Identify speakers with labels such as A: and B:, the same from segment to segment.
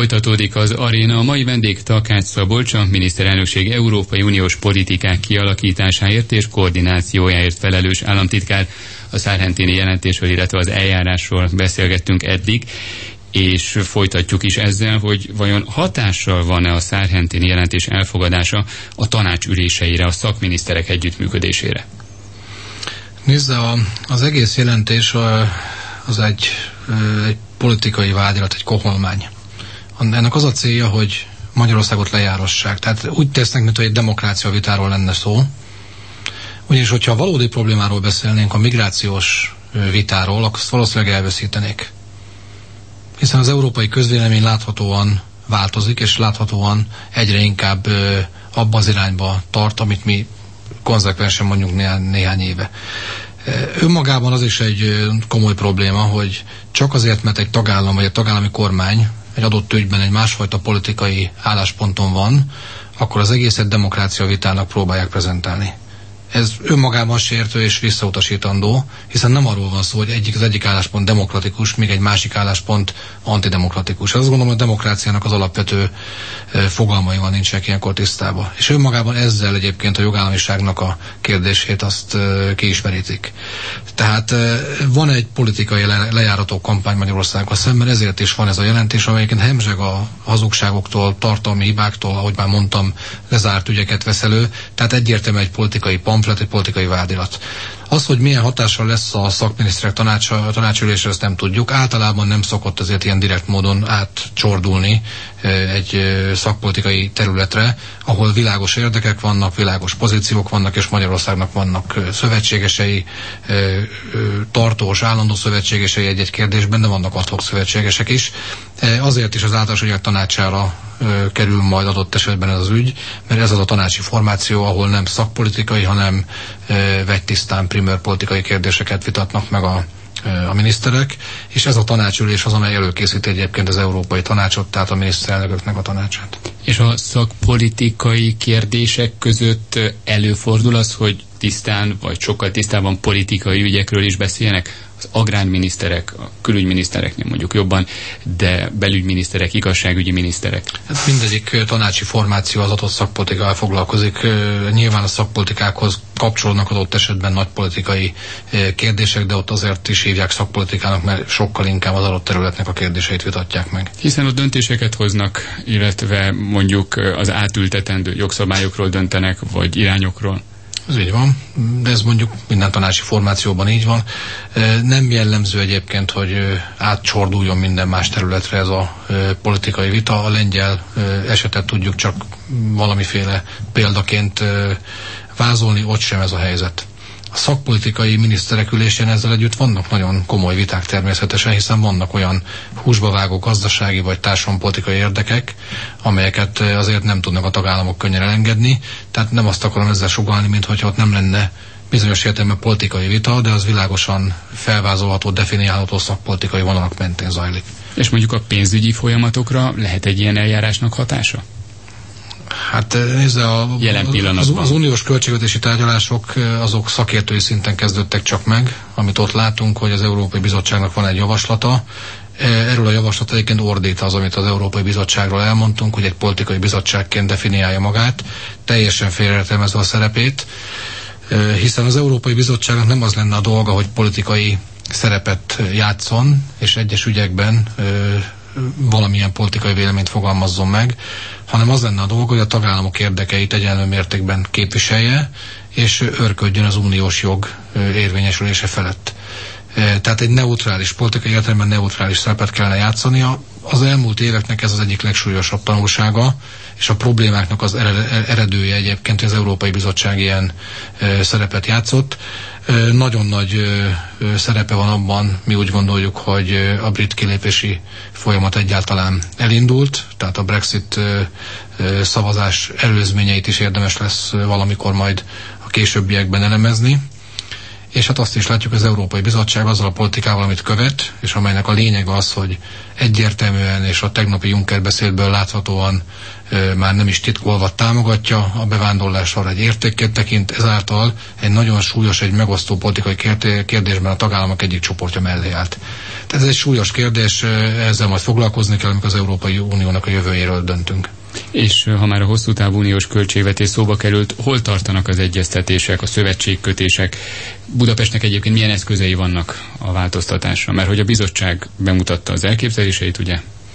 A: Folytatódik az Aréna. A mai vendég Takács Szabolcs, a miniszterelnökség Európai Uniós politikák kialakításáért és koordinációjáért felelős államtitkár. A szárhenténi jelentésről, illetve az eljárásról beszélgettünk eddig, és folytatjuk is ezzel, hogy vajon hatással van-e a szárhenténi jelentés elfogadása a tanács üléseire, a szakminiszterek együttműködésére?
B: Nézze, az egész jelentés az egy politikai vádirat, egy koholmány. Ennek az a célja, hogy Magyarországot lejárassák. Tehát úgy tesznek, mintha egy demokrácia vitáról lenne szó. Ugyanis, hogyha a valódi problémáról beszélnénk, a migrációs vitáról, akkor azt valószínűleg elveszítenék. Hiszen az európai közvélemény láthatóan változik, és láthatóan egyre inkább abba az irányba tart, amit mi konzekvensen mondjuk néhány éve. Önmagában az is egy komoly probléma, hogy csak azért, mert egy tagállam vagy egy tagállami kormány egy adott ügyben egy másfajta politikai állásponton van, akkor az egészet demokrácia vitának próbálják prezentálni. Ez önmagában sértő és visszautasítandó, hiszen nem arról van szó, hogy az egyik álláspont demokratikus, míg egy másik álláspont antidemokratikus. Azt gondolom, hogy a demokráciának az alapvető fogalmaival nincsenek ilyenkor tisztában. És önmagában ezzel egyébként a jogállamiságnak a kérdését azt kiismerítik. Tehát van egy politikai lejárató kampány Magyarországgal szemben, ezért is van ez a jelentés, amelyiként hemzseg a hazugságoktól, tartalmi hibáktól, ahogy már mondtam, lezárt ügyeket vesz elő, tehát egyértelműen egy politikai pamflet, egy politikai vádirat. Az, hogy milyen hatással lesz a szakminiszterek tanácsülésre, ezt nem tudjuk. Általában nem szokott azért ilyen direkt módon átcsordulni egy szakpolitikai területre, ahol világos érdekek vannak, világos pozíciók vannak, és Magyarországnak vannak szövetségesei, tartós, állandó szövetségesei egy-egy kérdésben, de vannak ad hoc szövetségesek is. Azért is az általános ügyek tanácsára kerül majd adott esetben ez az ügy, mert ez az a tanácsi formáció, ahol nem szakpolitikai, hanem vegytisztán primer politikai kérdéseket vitatnak meg a miniszterek, és ez a tanácsülés az, amely előkészíti egyébként az Európai Tanácsot, tehát a miniszterelnököknek a tanácsát. És a szakpolitikai kérdések között előfordul az, hogy tisztán, vagy sokkal tisztában politikai ügyekről is beszélnek? Az agrárminiszterek, a külügyminisztereknél mondjuk jobban, de belügyminiszterek, igazságügyi miniszterek. Hát mindegyik tanácsi formáció az adott szakpolitikával foglalkozik. Nyilván a szakpolitikákhoz kapcsolódnak adott esetben nagy politikai kérdések, de ott azért is hívják szakpolitikának, mert sokkal inkább az adott területnek a kérdéseit vitatják meg. Hiszen ott döntéseket hoznak, illetve mondjuk az átültetendő jogszabályokról döntenek, vagy irányokról. Ez így van, de ez mondjuk minden tanácsi formációban így van. Nem jellemző egyébként, hogy átcsorduljon minden más területre ez a politikai vita. A lengyel esetet tudjuk csak valamiféle példaként vázolni, ott sem ez a helyzet. A szakpolitikai miniszterek ülésén ezzel együtt vannak nagyon komoly viták természetesen, hiszen vannak olyan húsba vágó gazdasági vagy társadalompolitikai érdekek, amelyeket azért nem tudnak a tagállamok könnyen elengedni. Tehát nem azt akarom ezzel sugallni, mintha ott nem lenne bizonyos értelemben politikai vita, de az világosan felvázolható, definiálható szakpolitikai vonalak mentén zajlik. És mondjuk a pénzügyi folyamatokra lehet egy ilyen eljárásnak hatása? Hát nézze, az uniós költségvetési tárgyalások azok szakértői szinten kezdődtek csak meg, amit ott látunk, hogy az Európai Bizottságnak van egy javaslata. Erről a javaslat egyébként ordít az, amit az Európai Bizottságról elmondtunk, hogy egy politikai bizottságként definiálja magát, teljesen félreértelmezve a szerepét, hiszen az Európai Bizottságnak nem az lenne a dolga, hogy politikai szerepet játszon, és egyes ügyekben valamilyen politikai véleményt fogalmazzon meg, hanem az lenne a dolga, hogy a tagállamok érdekeit egyenlő mértékben képviselje, és őrködjön az uniós jog érvényesülése felett. Tehát egy neutrális, politikai értelemben neutrális szerepet kellene játszania. Az elmúlt éveknek ez az egyik legsúlyosabb tanulsága, és a problémáknak az eredője egyébként, hogy az Európai Bizottság ilyen szerepet játszott. Nagyon nagy szerepe van abban, mi úgy gondoljuk, hogy a brit kilépési folyamat egyáltalán elindult, tehát a Brexit szavazás előzményeit is érdemes lesz valamikor majd a későbbiekben elemezni. és hát azt is látjuk, az Európai Bizottság azzal a politikával, amit követ, és amelynek a lényege az, hogy egyértelműen és a tegnapi Juncker beszédből láthatóan már nem is titkolva támogatja a bevándorlást, arra egy értékként tekint, ezáltal egy nagyon súlyos, egy megosztó politikai kérdésben a tagállamok egyik csoportja mellé állt. Tehát ez egy súlyos kérdés, ezzel majd foglalkozni kell, amikor az Európai Uniónak a jövőjéről döntünk.
A: És ha már a hosszú távú uniós költségvetés szóba került, hol tartanak az egyeztetések, a szövetségkötések? Budapestnek egyébként milyen eszközei vannak a változtatásra? Mert hogy a bizottság bemutatta az elképzeléseit, ugye?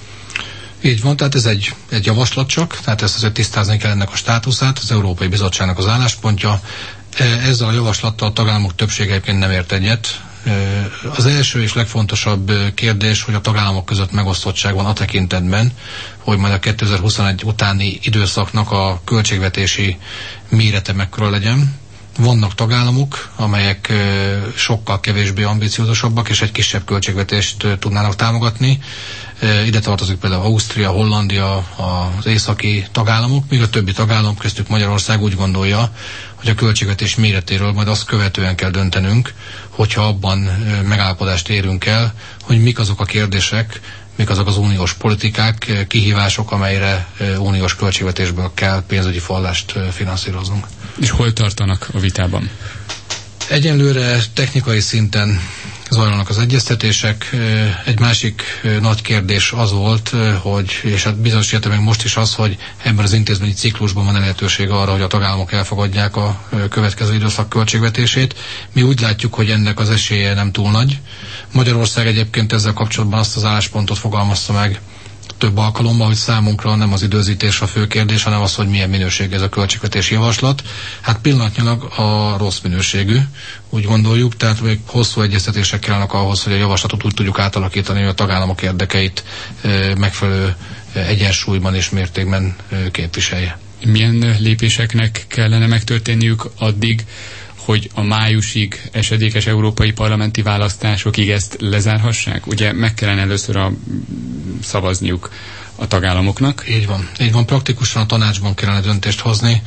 B: Így van, tehát ez egy javaslat csak, tehát ezt azért tisztázni kell ennek a státuszát, az Európai Bizottságnak az álláspontja. Ezzel a javaslattal a tagállamok többsége egyébként nem ért egyet. Az első és legfontosabb kérdés, hogy a tagállamok között megosztottság van a tekintetben, hogy majd a 2021 utáni időszaknak a költségvetési mérete mekkora legyen. Vannak tagállamok, amelyek sokkal kevésbé ambiciózusabbak, és egy kisebb költségvetést tudnának támogatni. Ide tartozik például Ausztria, Hollandia, az északi tagállamok, míg a többi tagállam, köztük Magyarország úgy gondolja, hogy a költségvetés méretéről majd azt követően kell döntenünk, hogyha abban megállapodást érünk el, hogy mik azok a kérdések, mik azok az uniós politikák, kihívások, amelyre uniós költségvetésből kell pénzügyi forrást finanszíroznunk.
A: És hol tartanak a vitában?
B: Egyenlőre technikai szinten zajlanak az egyeztetések. Egy másik nagy kérdés az volt, hogy, és hát bizonyos értelemben most is az, hogy ebben az intézményi ciklusban van lehetőség arra, hogy a tagállamok elfogadják a következő időszak költségvetését. Mi úgy látjuk, hogy ennek az esélye nem túl nagy. Magyarország egyébként ezzel kapcsolatban azt az álláspontot fogalmazta meg több alkalommal, hogy számunkra nem az időzítés a fő kérdés, hanem az, hogy milyen minőségű ez a költségvetési javaslat. Hát pillanatnyilag a rossz minőségű, úgy gondoljuk, tehát még hosszú egyeztetések kellenek ahhoz, hogy a javaslatot úgy tudjuk átalakítani, hogy a tagállamok érdekeit megfelelő egyensúlyban és mértékben képviselje.
A: Milyen lépéseknek kellene megtörténniük addig, hogy a májusig esedékes európai parlamenti választásokig ezt lezárhassák? Ugye meg kellene először szavazniuk a tagállamoknak.
B: Így van. Praktikusan a tanácsban kellene döntést hozni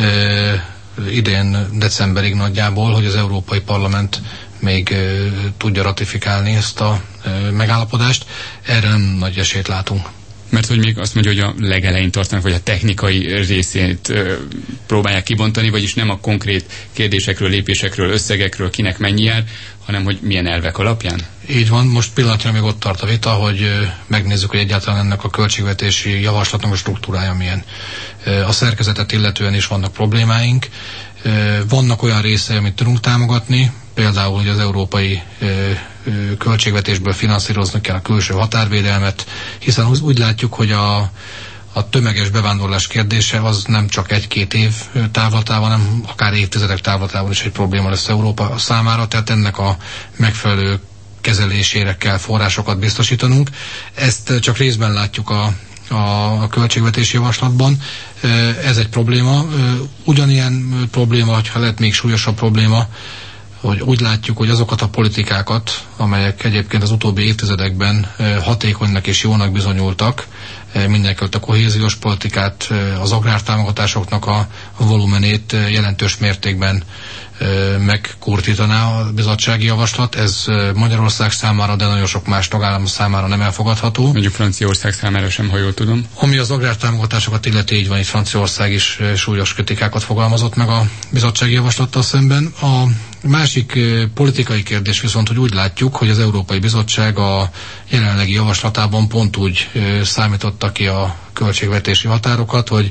B: idén decemberig nagyjából, hogy az Európai Parlament még tudja ratifikálni ezt a megállapodást. Erre nem nagy esélyt látunk.
A: Mert hogy még azt mondja, hogy a legelején tartanak, vagy a technikai részét próbálják kibontani, vagyis nem a konkrét kérdésekről, lépésekről, összegekről, kinek mennyi jár, hanem hogy milyen elvek alapján?
B: Így van, most pillanatnyilag még ott tart a vita, hogy megnézzük, hogy egyáltalán ennek a költségvetési javaslatnak a struktúrája milyen. A szerkezetet illetően is vannak problémáink. Vannak olyan részei, amit tudunk támogatni, például, hogy az európai költségvetésből finanszírozni kell a külső határvédelmet, hiszen úgy látjuk, hogy a tömeges bevándorlás kérdése az nem csak egy-két év távlatában, hanem akár évtizedek távlatában is egy probléma lesz Európa számára, tehát ennek a megfelelő kezelésére kell forrásokat biztosítanunk. Ezt csak részben látjuk a költségvetési javaslatban. Ez egy probléma. Ugyanilyen probléma, hogyha lehet még súlyosabb probléma, hogy úgy látjuk, hogy azokat a politikákat, amelyek egyébként az utóbbi évtizedekben hatékonynak és jónak bizonyultak, mindenekelőtt a kohéziós politikát, az agrártámogatásoknak a volumenét jelentős mértékben megkurtítaná a bizottsági javaslat. Ez Magyarország számára, de nagyon sok más tagállam számára nem elfogadható.
A: Mondjuk Franciaország számára sem, ha jól tudom.
B: Ami az agrártámogatásokat illeti, így van, itt Franciaország is súlyos kritikákat fogalmazott meg a bizottsági javaslattal szemben. A másik politikai kérdés viszont, hogy úgy látjuk, hogy az Európai Bizottság a jelenlegi javaslatában pont úgy számította ki a költségvetési határokat, hogy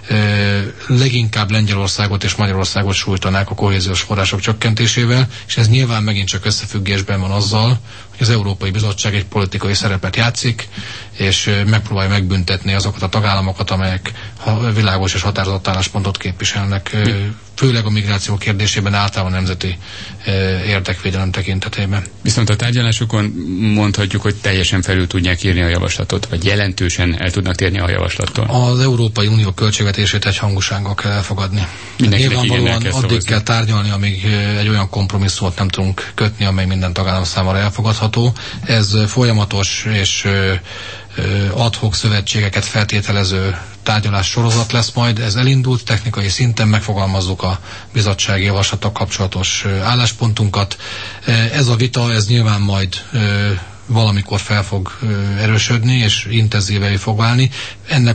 B: leginkább Lengyelországot és Magyarországot sújtanák a kohéziós források csökkentésével, és ez nyilván megint csak összefüggésben van azzal, hogy az Európai Bizottság egy politikai szerepet játszik, és megpróbálja megbüntetni azokat a tagállamokat, amelyek világos és határozott álláspontot képviselnek, főleg a migráció kérdésében, általában nemzeti érdekvédelem tekintetében.
A: Viszont a tárgyalásokon mondhatjuk, hogy teljesen felül tudják írni a javaslatot, vagy jelentősen el tudnak térni a javaslattól.
B: Az Európai Unió költségvetését egy hangúsággal kell elfogadni. Nyilvánvalóan addig kell tárgyalni, amíg egy olyan kompromisszumot nem tudunk kötni, amely minden tagállam számára elfogadható. Ez folyamatos és ad-hoc szövetségeket feltételező tárgyalás sorozat lesz majd. Ez elindult, technikai szinten megfogalmazzuk a bizottsági javaslatok kapcsolatos álláspontunkat. Ez a vita, ez nyilván majd valamikor fel fog erősödni, és intenzívebbé fog válni. Ennek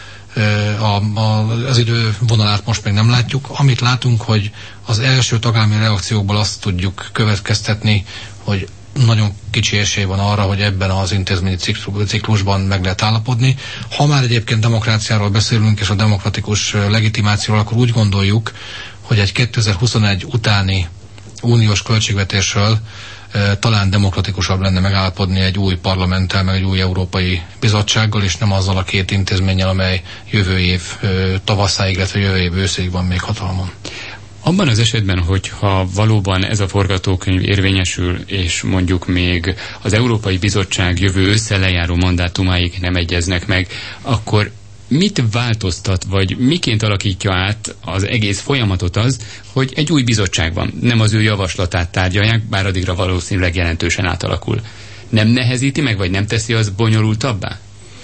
B: az idővonalát most még nem látjuk. Amit látunk, hogy az első tagállami reakciókból azt tudjuk következtetni, hogy nagyon kicsi esély van arra, hogy ebben az intézményi ciklusban meg lehet állapodni. Ha már egyébként demokráciáról beszélünk, és a demokratikus legitimációról, akkor úgy gondoljuk, hogy egy 2021 utáni uniós költségvetésről talán demokratikusabb lenne megállapodni egy új parlamenttel, meg egy új Európai Bizottsággal, és nem azzal a két intézménnyel, amely jövő év tavaszáig, illetve jövő év őszig van még hatalmon.
A: Abban az esetben, hogyha valóban ez a forgatókönyv érvényesül, és mondjuk még az Európai Bizottság jövő ősszel lejáró mandátumáig nem egyeznek meg, akkor mit változtat, vagy miként alakítja át az egész folyamatot az, hogy egy új bizottság van, nem az ő javaslatát tárgyalják, bár addigra valószínűleg jelentősen átalakul. Nem nehezíti meg, vagy nem teszi az bonyolultabbá?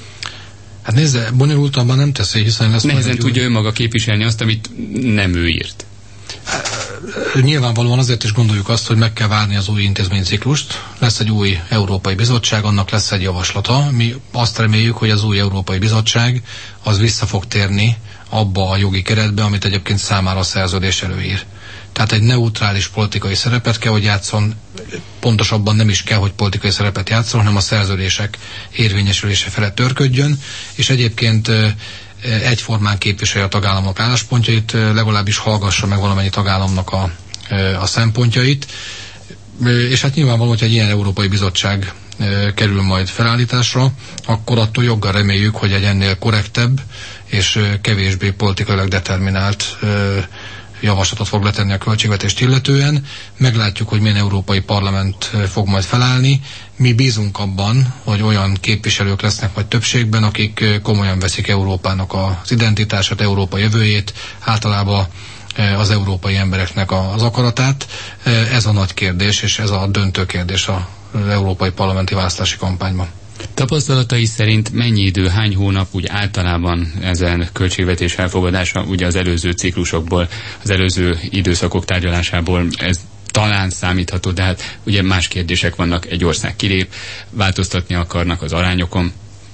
B: Hát nézze, bonyolultabban nem teszi, hiszen lesz...
A: Nehezen tudja önmaga képviselni azt, amit nem ő írt.
B: Nyilvánvalóan azért is gondoljuk azt, hogy meg kell várni az új intézményciklust. Lesz egy új Európai Bizottság, annak lesz egy javaslata. Mi azt reméljük, hogy az új Európai Bizottság az vissza fog térni abba a jogi keretbe, amit egyébként számára a szerződés előír. Tehát egy neutrális politikai szerepet kell, hogy játszon, pontosabban nem is kell, hogy politikai szerepet játszon, hanem a szerződések érvényesülése felett törködjön, és egyébként egyformán képviselje a tagállamok álláspontjait, legalábbis hallgassa meg valamennyi tagállamnak a szempontjait. És hát nyilvánvaló, hogy egy ilyen Európai Bizottság kerül majd felállításra, akkor attól joggal reméljük, hogy egy ennél korrektebb és kevésbé politikailag determinált javaslatot fog letenni a költségvetést illetően. Meglátjuk, hogy milyen Európai Parlament fog majd felállni. Mi bízunk abban, hogy olyan képviselők lesznek majd többségben, akik komolyan veszik Európának az identitását, Európa jövőjét, általában az európai embereknek az akaratát. Ez a nagy kérdés, és ez a döntő kérdés az európai parlamenti választási kampányban.
A: Tapasztalatai szerint mennyi idő, hány hónap úgy általában ezen költségvetés elfogadása, ugye az előző ciklusokból, az előző időszakok tárgyalásából ez talán számítható, de hát ugye más kérdések vannak, egy ország kilép, változtatni akarnak az arányokon.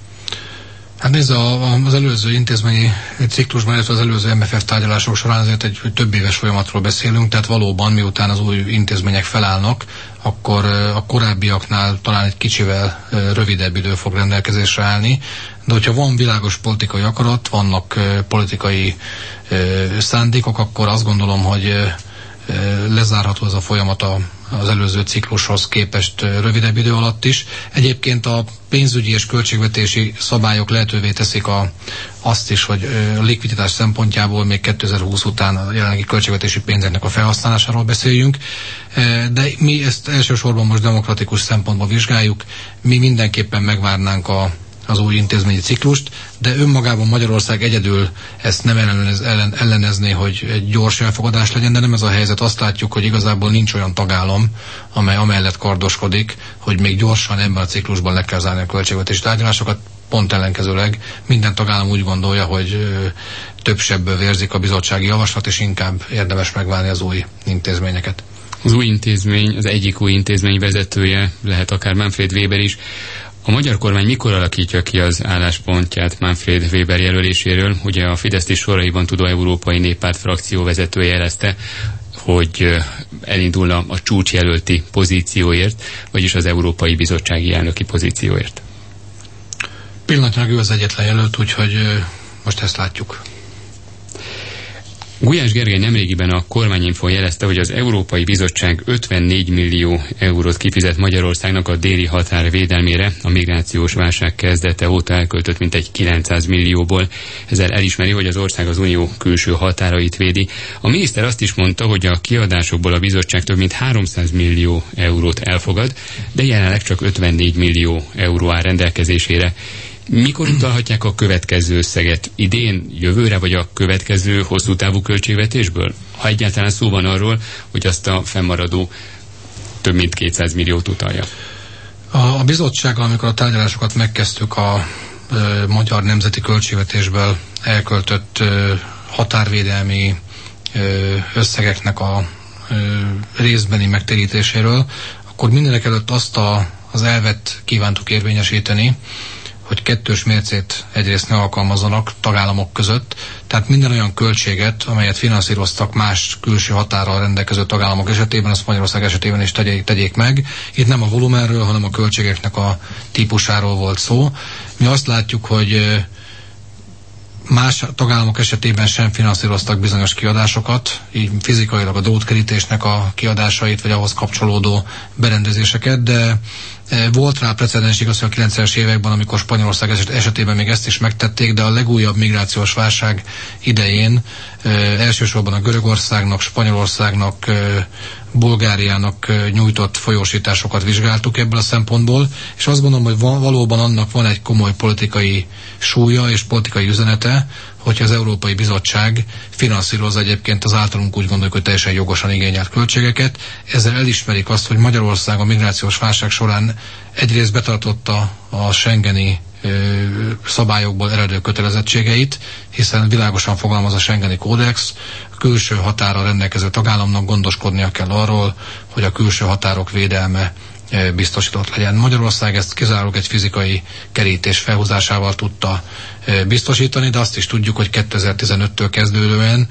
B: Hát nézd, az előző intézményi ciklusban, illetve az előző MFF tárgyalások során azért egy több éves folyamatról beszélünk, tehát valóban miután az új intézmények felállnak, akkor a korábbiaknál talán egy kicsivel rövidebb idő fog rendelkezésre állni, de hogyha van világos politikai akarat, vannak politikai szándékok, akkor azt gondolom, hogy lezárható ez a folyamat az előző ciklushoz képest rövidebb idő alatt is. Egyébként a pénzügyi és költségvetési szabályok lehetővé teszik azt is, hogy a likviditás szempontjából még 2020 után a jelenlegi költségvetési pénzeknek a felhasználásáról beszéljünk, de mi ezt elsősorban most demokratikus szempontból vizsgáljuk. Mi mindenképpen megvárnánk az új intézményi ciklust, de önmagában Magyarország egyedül ezt nem ellenezné, hogy egy gyors elfogadás legyen, de nem ez a helyzet. Azt látjuk, hogy igazából nincs olyan tagállam, amely amellett kardoskodik, hogy még gyorsan ebben a ciklusban le kell zárni a költségvetési tárgyalásokat. Pont ellenkezőleg minden tagállam úgy gondolja, hogy többsebből vérzik a bizottsági javaslat, és inkább érdemes megválni az új intézményeket.
A: Az új intézmény, az egyik új intézmény vezetője lehet akár Manfred Weber is. A magyar kormány mikor alakítja ki az álláspontját Manfred Weber jelöléséről? Ugye a Fidesz soraiban tudó Európai Néppárt frakció vezetője jelezte, hogy elindulna a csúcsjelölti pozícióért, vagyis az Európai Bizottsági elnöki pozícióért.
B: Pillanatnyilag ő az egyetlen jelölt, úgyhogy most ezt látjuk.
A: Gulyás Gergely nemrégiben a Kormányinfo jelezte, hogy az Európai Bizottság 54 millió eurót kifizet Magyarországnak a déli határ védelmére, a migrációs válság kezdete óta elköltött mintegy 900 millióból. Ezzel elismeri, hogy az ország az unió külső határait védi. A miniszter azt is mondta, hogy a kiadásokból a bizottság több mint 300 millió eurót elfogad, de jelenleg csak 54 millió euró áll rendelkezésére. Mikor utalhatják a következő összeget? Idén, jövőre, vagy a következő hosszú távú költségvetésből? Ha egyáltalán szó van arról, hogy azt a fennmaradó több mint 200 milliót utalja.
B: A bizottsággal, amikor a tárgyalásokat megkezdtük a magyar nemzeti költségvetésből elköltött határvédelmi összegeknek a részbeni megtérítéséről, akkor mindenek előtt azt az elvet kívántuk érvényesíteni, hogy kettős mércét egyrészt ne alkalmazzanak tagállamok között, tehát minden olyan költséget, amelyet finanszíroztak más külső határral rendelkező tagállamok esetében, azt Magyarország esetében is tegyék meg. Itt nem a volumenről, hanem a költségeknek a típusáról volt szó. Mi azt látjuk, hogy más tagállamok esetében sem finanszíroztak bizonyos kiadásokat, így fizikailag a drótkerítésnek a kiadásait, vagy ahhoz kapcsolódó berendezéseket, de volt rá precedens igaz, hogy a 90-es években, amikor Spanyolország esetében még ezt is megtették, de a legújabb migrációs válság idején elsősorban a Görögországnak, Spanyolországnak, Bulgáriának nyújtott folyósításokat vizsgáltuk ebből a szempontból, és azt gondolom, hogy valóban annak van egy komoly politikai súlya és politikai üzenete, hogyha az Európai Bizottság finanszírozza egyébként az általunk úgy gondoljuk, hogy teljesen jogosan igényelt költségeket. Ezzel elismerik azt, hogy Magyarország a migrációs válság során egyrészt betartotta a schengeni szabályokból eredő kötelezettségeit, hiszen világosan fogalmaz a schengeni kódex, a külső határa rendelkező tagállamnak gondoskodnia kell arról, hogy a külső határok védelme biztosított legyen. Magyarország ezt kizárólag egy fizikai kerítés felhúzásával tudta biztosítani, de azt is tudjuk, hogy 2015-től kezdődően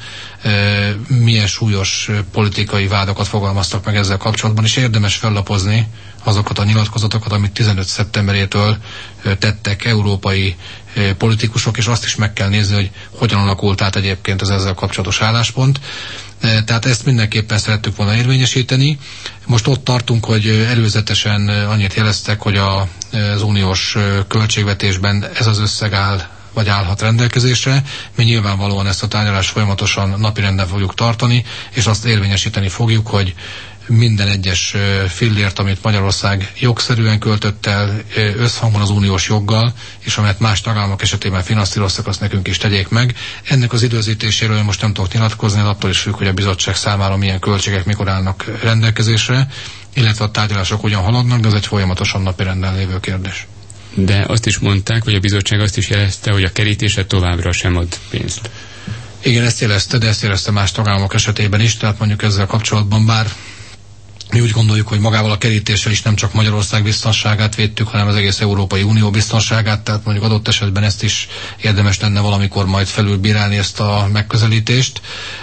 B: milyen súlyos politikai vádakat fogalmaztak meg ezzel kapcsolatban, és érdemes fellapozni azokat a nyilatkozatokat, amit 15. szeptemberétől tettek európai politikusok, és azt is meg kell nézni, hogy hogyan alakult át egyébként az ezzel kapcsolatos álláspont. Tehát ezt mindenképpen szerettük volna érvényesíteni. Most ott tartunk, hogy előzetesen annyit jeleztek, hogy az uniós költségvetésben ez az összeg áll, vagy állhat rendelkezésre. Mi nyilvánvalóan ezt a tárgyalást folyamatosan napirenden fogjuk tartani, és azt érvényesíteni fogjuk, hogy minden egyes fillért, amit Magyarország jogszerűen költött el, összhangban az uniós joggal, és amelyet más tagállamok esetében finanszíroztak, azt nekünk is tegyék meg. Ennek az időzítéséről most nem tudok nyilatkozni, attól is függ, hogy a bizottság számára milyen költségek mikor állnak rendelkezésre, illetve a tárgyalások hogyan haladnak, de ez egy folyamatosan napirenden lévő kérdés.
A: De azt is mondták, hogy a bizottság azt is jelezte, hogy a kerítése továbbra sem ad pénzt.
B: Igen, ezt jelezte, de ezt jelezte más tagállamok esetében is, tehát mondjuk ezzel kapcsolatban bár mi úgy gondoljuk, hogy magával a kerítéssel is nem csak Magyarország biztonságát védtük, hanem az egész Európai Unió biztonságát, tehát mondjuk adott esetben ezt is érdemes lenne valamikor majd felülbírálni ezt a megközelítést,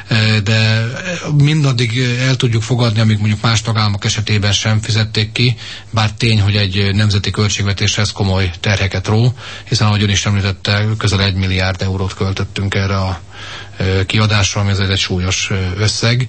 B: de mindaddig el tudjuk fogadni, amíg mondjuk más tagállamok esetében sem fizették ki, bár tény, hogy egy nemzeti költségvetéshez komoly terheket ró, hiszen ahogy ön is említette, közel 1 milliárd eurót költöttünk erre a kiadásra, ami ez egy súlyos összeg.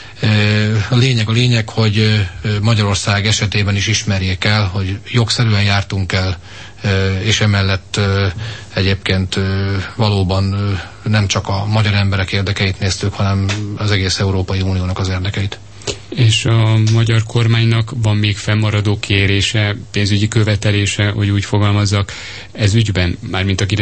B: A lényeg, hogy Magyarország esetében is ismerjék el, hogy jogszerűen jártunk el, és emellett egyébként valóban nem csak a magyar emberek érdekeit néztük, hanem az egész Európai Uniónak az érdekeit.
A: És a magyar kormánynak van még fennmaradó kérése, pénzügyi követelése, hogy úgy fogalmazzak, ez ügyben, mármint a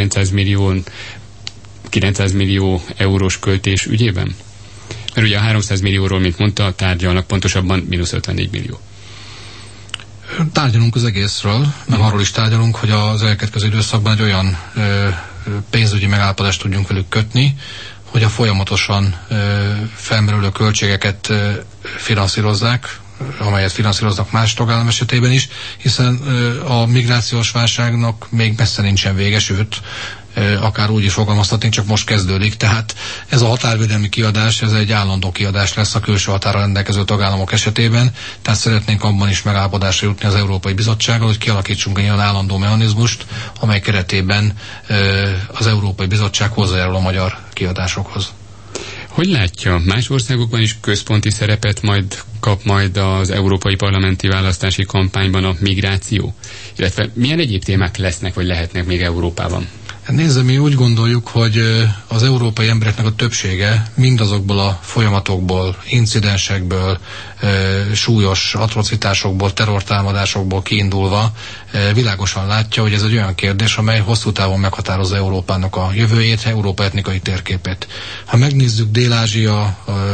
A: 900 millió eurós költés ügyében? Mert ugye a 300 millióról, mint mondta, tárgyalnak, pontosabban -54 millió.
B: Tárgyalunk az egészről, meg arról is tárgyalunk, hogy az elkövetkező időszakban egy olyan pénzügyi megállapodást tudjunk velük kötni, hogy a folyamatosan felmerülő költségeket finanszírozzák, amelyet finanszíroznak más tagállam esetében is, hiszen a migrációs válságnak még messze nincsen vége, sőt, akár úgy is fogalmazhatnénk, csak most kezdődik. Tehát ez a határvédelmi kiadás, ez egy állandó kiadás lesz a külső határa rendelkező tagállamok esetében, tehát szeretnénk abban is megállapodásra jutni az Európai Bizottsággal, hogy kialakítsunk egy olyan állandó mechanizmust, amely keretében az Európai Bizottság hozzájárul a magyar kiadásokhoz.
A: Hogy látja, más országokban is központi szerepet kap majd az európai parlamenti választási kampányban a migráció? Illetve milyen egyéb témák lesznek, vagy lehetnek még Európában?
B: Nézze, mi úgy gondoljuk, hogy az európai embereknek a többsége mindazokból a folyamatokból, incidensekből, súlyos atrocitásokból, terrortámadásokból kiindulva világosan látja, hogy ez egy olyan kérdés, amely hosszú távon meghatározza Európának a jövőjét, Európa etnikai térképét. Ha megnézzük Dél-Ázsia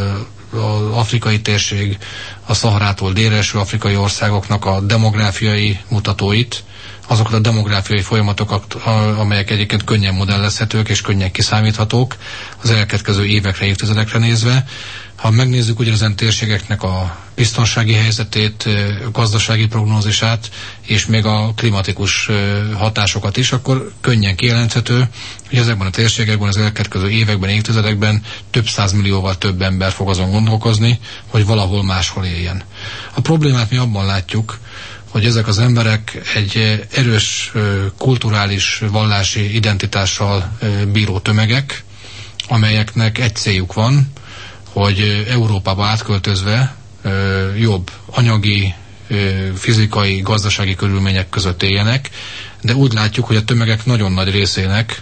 B: afrikai térség, a Szaharától délre eső afrikai országoknak a demográfiai mutatóit, azokat a demográfiai folyamatokat, amelyek egyébként könnyen modellezhetők és könnyen kiszámíthatók az elkövetkező évekre, évtizedekre nézve. Ha megnézzük ugyanezen térségeknek a biztonsági helyzetét, gazdasági prognózisát, és még a klimatikus hatásokat is, akkor könnyen kijelenthető, hogy ezekben a térségekben az elkövetkező években, évtizedekben több százmillióval több ember fog azon gondolkozni, hogy valahol máshol éljen. A problémát mi abban látjuk, hogy ezek az emberek egy erős kulturális, vallási identitással bíró tömegek, amelyeknek egy céljuk van, hogy Európába átköltözve jobb anyagi, fizikai, gazdasági körülmények között éljenek, de úgy látjuk, hogy a tömegek nagyon nagy részének,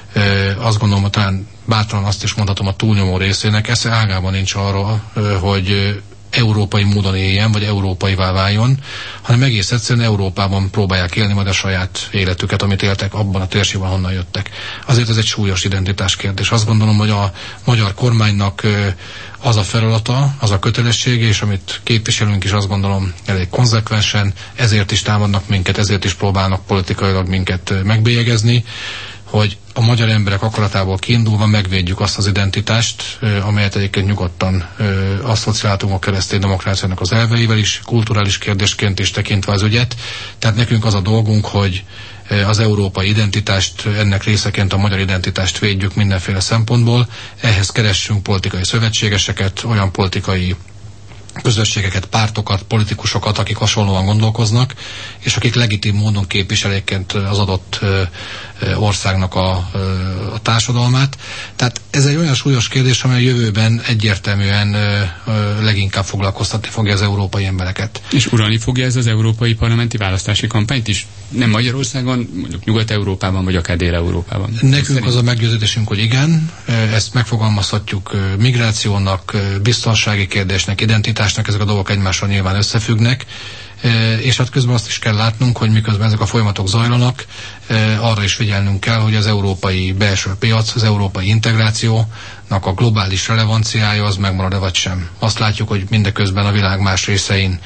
B: azt gondolom, hogy talán bátran azt is mondhatom, a túlnyomó részének esze ágában nincs arra, hogy európai módon éljen, vagy európaivá váljon, hanem egész egyszerűen Európában próbálják élni majd a saját életüket, amit éltek abban a térségben, honnan jöttek. Azért ez egy súlyos identitás kérdés. Azt gondolom, hogy a magyar kormánynak az a feladata, az a kötelessége, és amit képviselünk is, azt gondolom elég konzekvensen, ezért is támadnak minket, ezért is próbálnak politikailag minket megbélyegezni, hogy a magyar emberek akaratából kiindulva megvédjük azt az identitást, amelyet egyébként nyugodtan asszociáltunk a keresztény demokráciának az elveivel is, kulturális kérdésként is tekintve az ügyet. Tehát nekünk az a dolgunk, hogy az európai identitást, ennek részeként a magyar identitást védjük mindenféle szempontból. Ehhez keressünk politikai szövetségeseket, olyan politikai közösségeket, pártokat, politikusokat, akik hasonlóan gondolkoznak, és akik legitim módon képviseléként az adott országnak a társadalmát. Tehát ez egy olyan súlyos kérdés, amely a jövőben egyértelműen leginkább foglalkoztatni fogja az európai embereket.
A: És uralni fogja ez az európai parlamenti választási kampányt is? Nem Magyarországon, mondjuk Nyugat-Európában, vagy akár Dél-Európában?
B: Nekünk az a meggyőződésünk, hogy igen, ezt megfogalmazhatjuk migrációnak, biztonsági kérdésnek, identitásnak, ezek a dolgok egymással nyilván összefüggnek, és hát közben azt is kell látnunk, hogy miközben ezek a folyamatok zajlanak, arra is figyelnünk kell, hogy az európai belső piac, az európai integrációnak a globális relevanciája az megmarad-e vagy sem. Azt látjuk, hogy mindeközben a világ más részein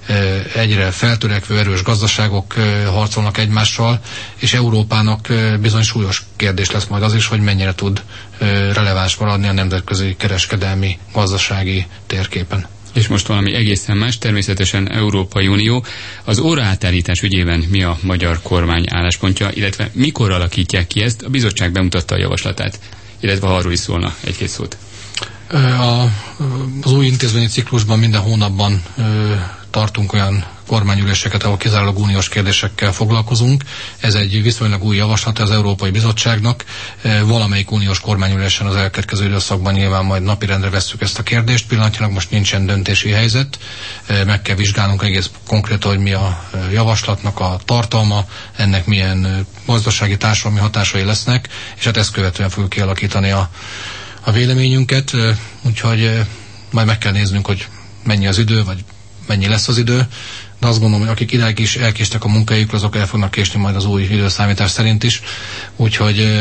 B: egyre feltörekvő erős gazdaságok harcolnak egymással, és Európának bizony súlyos kérdés lesz majd az is, hogy mennyire tud releváns maradni a nemzetközi kereskedelmi, gazdasági térképen.
A: És most valami egészen más, természetesen Európai Unió. Az óraátállítás ügyében mi a magyar kormány álláspontja, illetve mikor alakítják ki ezt? A bizottság bemutatta a javaslatát, illetve arról is szólna egy-két szót.
B: Az új intézményi ciklusban minden hónapban tartunk olyan kormányüléseket, ahol kizárólag uniós kérdésekkel foglalkozunk. Ez egy viszonylag új javaslat az Európai Bizottságnak. Valamelyik uniós kormányülésen az elkövetkező időszakban nyilván majd napirendre vesszük ezt a kérdést. Pillanatnyilag most nincsen döntési helyzet. Meg kell vizsgálnunk egész konkrétan, hogy mi a javaslatnak a tartalma, ennek milyen gazdasági, társadalmi hatásai lesznek, és hát ezt követően fogjuk kialakítani a véleményünket. Úgyhogy majd meg kell néznünk, hogy mennyi az idő, vagy mennyi lesz az idő, de azt gondolom, hogy akik idáig is elkéstek a munkájukra, azok el fognak késni majd az új időszámítás szerint is. Úgyhogy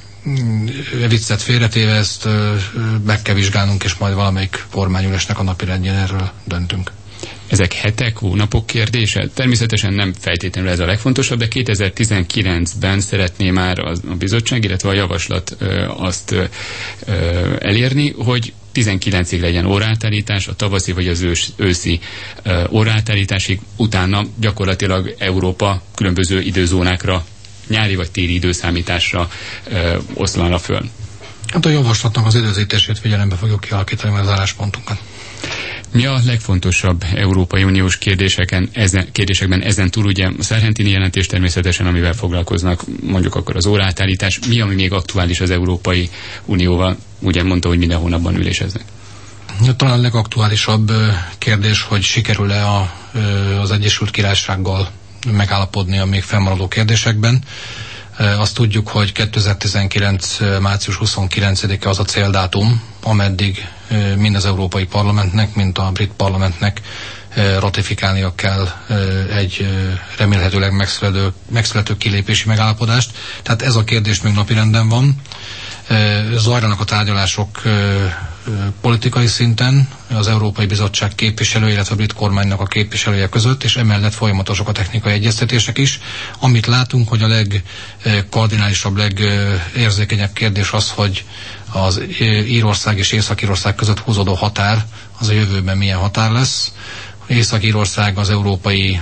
B: viccet félretéve ezt meg kell vizsgálnunk, és majd valamelyik kormányülésnek a napirendjén erről döntünk.
A: Ezek hetek, hónapok kérdése? Természetesen nem feltétlenül ez a legfontosabb, de 2019-ben szeretné már a bizottság, illetve a javaslat azt elérni, hogy 19-ig legyen óraátállítás, a tavaszi vagy az őszi óraátállításig, utána gyakorlatilag Európa különböző időzónákra, nyári vagy téli időszámításra oszlana föl.
B: Hát a javaslatnak az időzítését figyelembe fogjuk kialakítani majd az álláspontunkat.
A: Mi a legfontosabb Európai Uniós kérdésekben ezen túl, ugye a Sargentini jelentés természetesen, amivel foglalkoznak, mondjuk akkor az óraátállítás, mi, ami még aktuális az Európai Unióval? Ugye mondta, hogy minden hónapban üléseznek.
B: Talán a legaktuálisabb kérdés, hogy sikerül-e az Egyesült Királysággal megállapodni a még fennmaradó kérdésekben. Azt tudjuk, hogy 2019. március 29-e az a céldátum, ameddig mind az Európai Parlamentnek, mind a Brit Parlamentnek ratifikálnia kell egy remélhetőleg megszülető kilépési megállapodást. Tehát ez a kérdés még napirenden van. Zajlanak a tárgyalások politikai szinten az Európai Bizottság képviselője, illetve a brit kormánynak a képviselője között, és emellett folyamatosak a technikai egyeztetések is. Amit látunk, hogy a legkardinálisabb, legérzékenyebb kérdés az, hogy az Írország és Észak-Írország között húzódó határ, az a jövőben milyen határ lesz. Észak-Írország az európai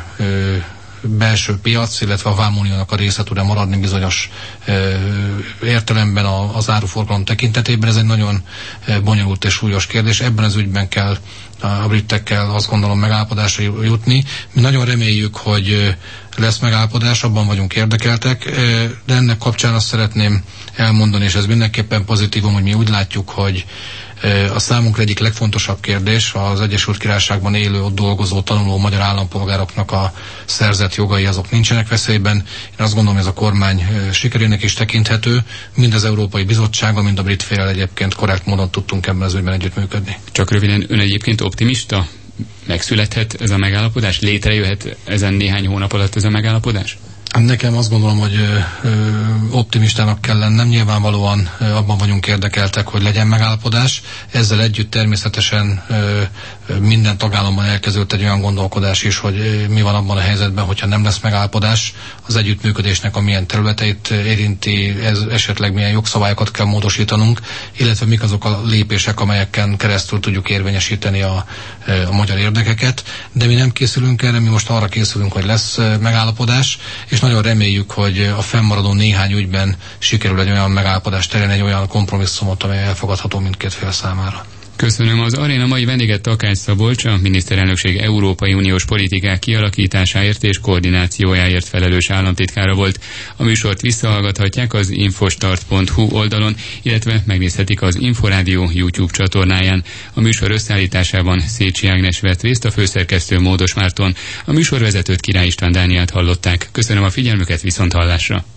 B: belső piac, illetve a vámuniónak a része tud-e maradni bizonyos értelemben az áruforgalom tekintetében. Ez egy nagyon bonyolult és súlyos kérdés. Ebben az ügyben kell a britekkel azt gondolom megállapodásra jutni. Mi nagyon reméljük, hogy lesz megállapodás, abban vagyunk érdekeltek, de ennek kapcsán azt szeretném elmondani, és ez mindenképpen pozitívum, hogy mi úgy látjuk, hogy a számunkra egyik legfontosabb kérdés az Egyesült Királyságban élő, ott dolgozó, tanuló magyar állampolgároknak a szerzett jogai, azok nincsenek veszélyben. Én azt gondolom, hogy ez a kormány sikerének is tekinthető. Mind az Európai Bizottsággal, mind a brit féllel egyébként korrekt módon tudtunk ebben az ügyben együttműködni.
A: Csak röviden, ön egyébként optimista? Megszülethet ez a megállapodás? Létrejöhet ezen néhány hónap alatt ez a megállapodás?
B: Nekem azt gondolom, hogy optimistának kell lennem. Nyilvánvalóan abban vagyunk érdekeltek, hogy legyen megállapodás. Ezzel együtt természetesen minden tagállamban elkezdődött egy olyan gondolkodás is, hogy mi van abban a helyzetben, hogyha nem lesz megállapodás, az együttműködésnek a milyen területeit érinti, ez esetleg milyen jogszabályokat kell módosítanunk, illetve mik azok a lépések, amelyeken keresztül tudjuk érvényesíteni a magyar érdekeket. De mi nem készülünk erre, mi most arra készülünk, hogy lesz megállapodás, és nagyon reméljük, hogy a fennmaradó néhány ügyben sikerül egy olyan megállapodást elérni, egy olyan kompromisszumot, amely elfogadható mindkét fél számára.
A: Köszönöm. Az aréna mai vendége Takács Szabolcs, a miniszterelnökség Európai Uniós politikák kialakításáért és koordinációjáért felelős államtitkára volt. A műsort visszahallgathatják az infostart.hu oldalon, illetve megnézhetik az Inforádió YouTube csatornáján. A műsor összeállításában Szécsi Ágnes vett részt, a főszerkesztő Módos Márton. A műsorvezetőt Király István Dánielt hallották. Köszönöm a figyelmüket, viszonthallásra!